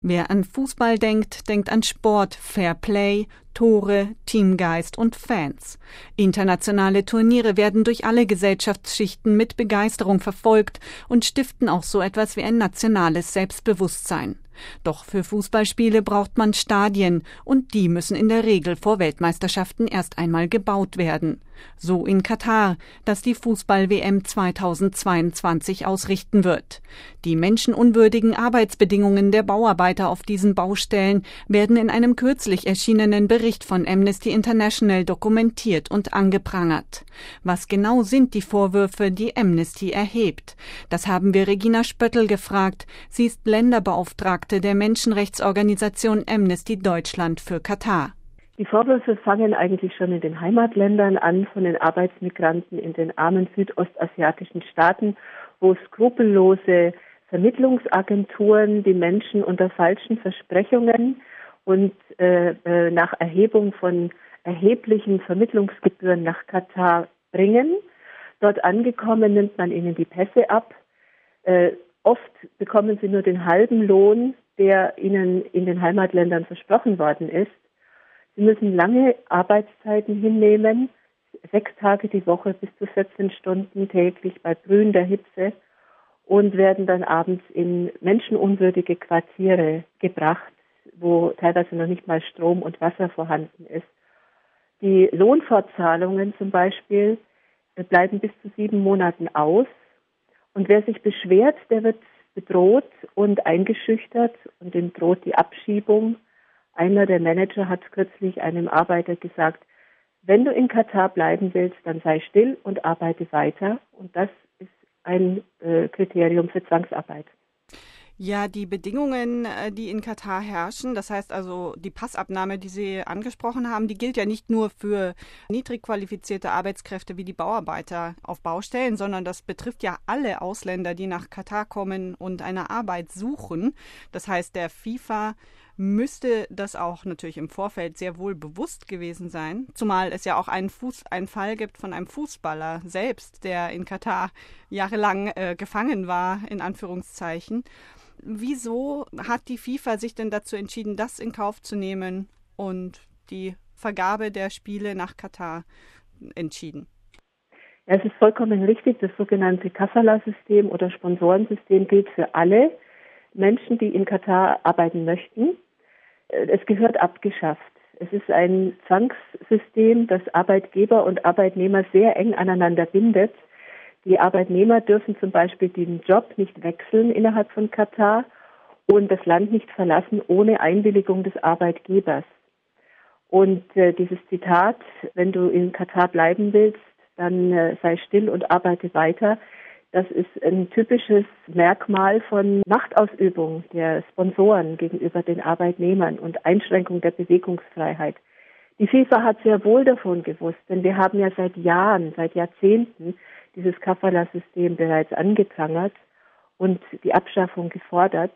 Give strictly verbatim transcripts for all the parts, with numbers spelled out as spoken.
Wer an Fußball denkt, denkt an Sport, Fairplay, Tore, Teamgeist und Fans. Internationale Turniere werden durch alle Gesellschaftsschichten mit Begeisterung verfolgt und stiften auch so etwas wie ein nationales Selbstbewusstsein. Doch für Fußballspiele braucht man Stadien und die müssen in der Regel vor Weltmeisterschaften erst einmal gebaut werden. So in Katar, das die Fußball-W M zweitausendzweiundzwanzig ausrichten wird. Die menschenunwürdigen Arbeitsbedingungen der Bauarbeiter auf diesen Baustellen werden in einem kürzlich erschienenen Bericht von Amnesty International dokumentiert und angeprangert. Was genau sind die Vorwürfe, die Amnesty erhebt? Das haben wir Regina Spöttl gefragt. Sie ist Länderbeauftragte der Menschenrechtsorganisation Amnesty Deutschland für Katar. Die Vorwürfe fangen eigentlich schon in den Heimatländern an, von den Arbeitsmigranten in den armen südostasiatischen Staaten, wo skrupellose Vermittlungsagenturen die Menschen unter falschen Versprechungen und äh, äh, nach Erhebung von erheblichen Vermittlungsgebühren nach Katar bringen. Dort angekommen nimmt man ihnen die Pässe ab. Äh, oft bekommen sie nur den halben Lohn, der ihnen in den Heimatländern versprochen worden ist. Sie müssen lange Arbeitszeiten hinnehmen, sechs Tage die Woche bis zu vierzehn Stunden täglich bei brühender Hitze und werden dann abends in menschenunwürdige Quartiere gebracht, wo teilweise noch nicht mal Strom und Wasser vorhanden ist. Die Lohnfortzahlungen zum Beispiel bleiben bis zu sieben Monaten aus und wer sich beschwert, der wird bedroht und eingeschüchtert und dem droht die Abschiebung. Einer der Manager hat kürzlich einem Arbeiter gesagt, wenn du in Katar bleiben willst, dann sei still und arbeite weiter. Und das ist ein äh, Kriterium für Zwangsarbeit. Ja, die Bedingungen, die in Katar herrschen, das heißt also die Passabnahme, die Sie angesprochen haben, die gilt ja nicht nur für niedrig qualifizierte Arbeitskräfte wie die Bauarbeiter auf Baustellen, sondern das betrifft ja alle Ausländer, die nach Katar kommen und eine Arbeit suchen. Das heißt, der FIFA müsste das auch natürlich im Vorfeld sehr wohl bewusst gewesen sein, zumal es ja auch einen, Fuß, einen Fall gibt von einem Fußballer selbst, der in Katar jahrelang äh, gefangen war, in Anführungszeichen. Wieso hat die FIFA sich denn dazu entschieden, das in Kauf zu nehmen und die Vergabe der Spiele nach Katar entschieden? Ja, es ist vollkommen richtig, das sogenannte Kafala-System oder Sponsorensystem gilt für alle Menschen, die in Katar arbeiten möchten. Es gehört abgeschafft. Es ist ein Zwangssystem, das Arbeitgeber und Arbeitnehmer sehr eng aneinander bindet. Die Arbeitnehmer dürfen zum Beispiel den Job nicht wechseln innerhalb von Katar und das Land nicht verlassen ohne Einwilligung des Arbeitgebers. Und äh, dieses Zitat, wenn du in Katar bleiben willst, dann äh, sei still und arbeite weiter, das ist ein typisches Merkmal von Machtausübung der Sponsoren gegenüber den Arbeitnehmern und Einschränkung der Bewegungsfreiheit. Die FIFA hat sehr wohl davon gewusst, denn wir haben ja seit Jahren, seit Jahrzehnten dieses Kafala-System bereits angeprangert und die Abschaffung gefordert.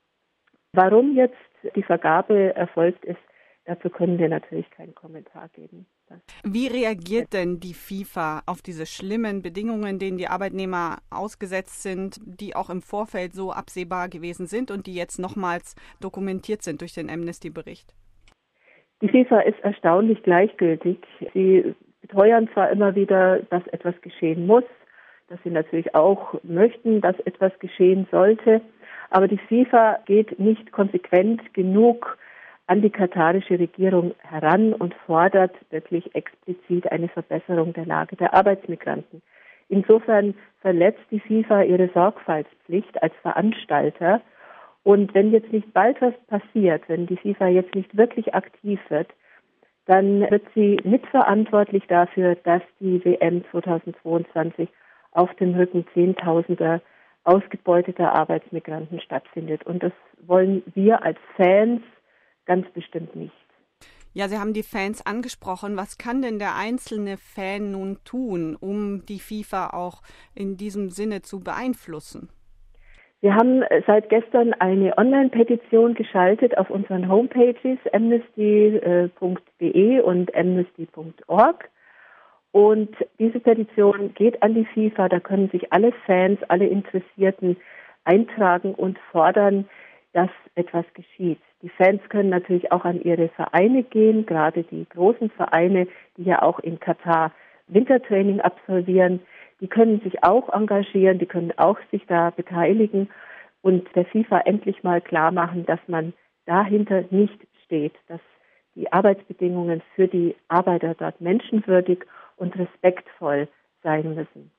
Warum jetzt die Vergabe erfolgt ist, dazu können wir natürlich keinen Kommentar geben. Wie reagiert denn die FIFA auf diese schlimmen Bedingungen, denen die Arbeitnehmer ausgesetzt sind, die auch im Vorfeld so absehbar gewesen sind und die jetzt nochmals dokumentiert sind durch den Amnesty-Bericht? Die FIFA ist erstaunlich gleichgültig. Sie beteuern zwar immer wieder, dass etwas geschehen muss, dass sie natürlich auch möchten, dass etwas geschehen sollte, aber die FIFA geht nicht konsequent genug an die katarische Regierung heran und fordert wirklich explizit eine Verbesserung der Lage der Arbeitsmigranten. Insofern verletzt die FIFA ihre Sorgfaltspflicht als Veranstalter. Und wenn jetzt nicht bald was passiert, wenn die FIFA jetzt nicht wirklich aktiv wird, dann wird sie mitverantwortlich dafür, dass die W M zweitausendzweiundzwanzig auf dem Rücken Zehntausender ausgebeuteter Arbeitsmigranten stattfindet. Und das wollen wir als Fans ganz bestimmt nicht. Ja, Sie haben die Fans angesprochen. Was kann denn der einzelne Fan nun tun, um die FIFA auch in diesem Sinne zu beeinflussen? Wir haben seit gestern eine Online-Petition geschaltet auf unseren Homepages amnesty punkt de und amnesty punkt org. Und diese Petition geht an die FIFA. Da können sich alle Fans, alle Interessierten eintragen und fordern, dass etwas geschieht. Die Fans können natürlich auch an ihre Vereine gehen, gerade die großen Vereine, die ja auch in Katar Wintertraining absolvieren. Die können sich auch engagieren, die können auch sich da beteiligen und der FIFA endlich mal klar machen, dass man dahinter nicht steht, dass die Arbeitsbedingungen für die Arbeiter dort menschenwürdig und respektvoll sein müssen.